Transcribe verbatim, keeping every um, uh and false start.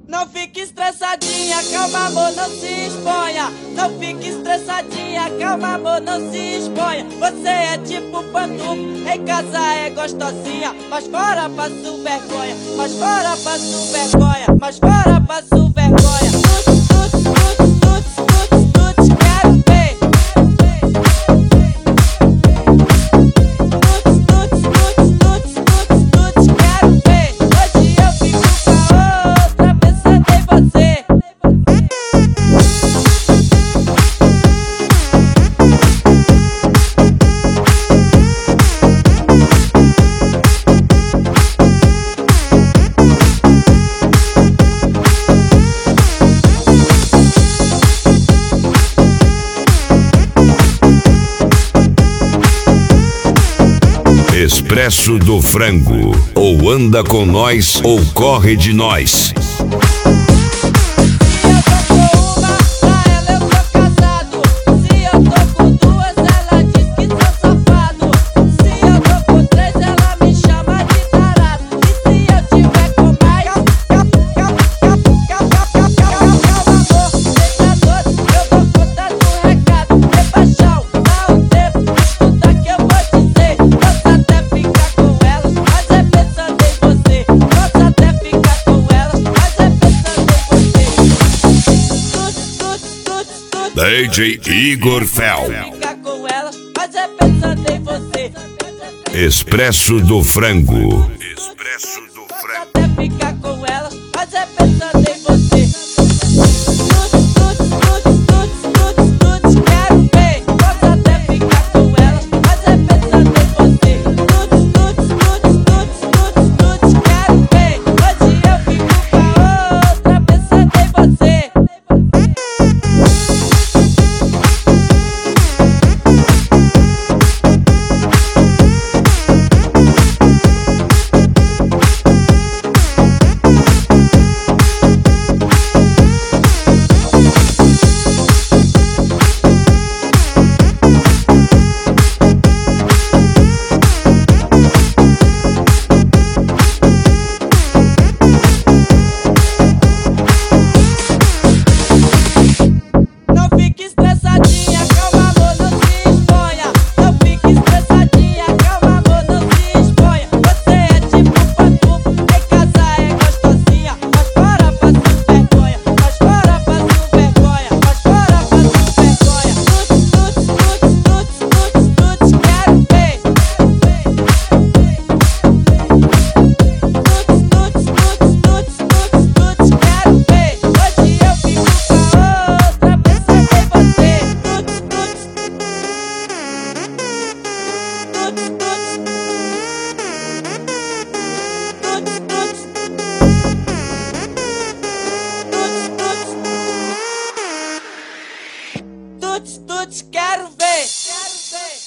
Não fique estressadinha, calma amor, não se exponha. Não fique estressadinha, calma amor, não se exponha. Você é tipo pantufa, em casa é gostosinha, mas fora passo vergonha, mas fora passo vergonha, mas fora passo vergonha. Tuts, tuts, tuts, tuts, tuts, tuts, quero ver. Tuts, tuts, tuts, tuts, tuts, tuts, quero ver. Hoje eu fico com a outra, pensando em você. Expresso do Frango. Ou anda com nós ou corre de nós. D J Igor Fel. Expresso do Frango. Expresso do Frango. Até ficar com ela, mas é pensando em você. Tuts, tuts, tuts, tuts, tuts, tuts, quero ver. Posso até ficar com ela, mas é pensando em você. Tuts, tuts, tuts, tuts, tuts, tuts, quero ver. Hoje eu fico com a outra, pensando em você. Não fique estressadinha, calma amor, não se exponha. Não fique estressadinha, calma amor, não se exponha. Você é tipo pantufa, em casa é gostosinha, mas fora passo vergonha, mas fora passo vergonha, mas fora passo vergonha. Tuts, tuts, tuts, tuts, tuts, tuts, quero ver. Tuts, tuts, tuts, tuts, tuts, tuts, quero ver. Hoje eu fico com a outra, pensando em você. Tuts, tuts, tuts, tuts, tuts, tuts, tuts, tuts, tuts, quero ver, quero ver.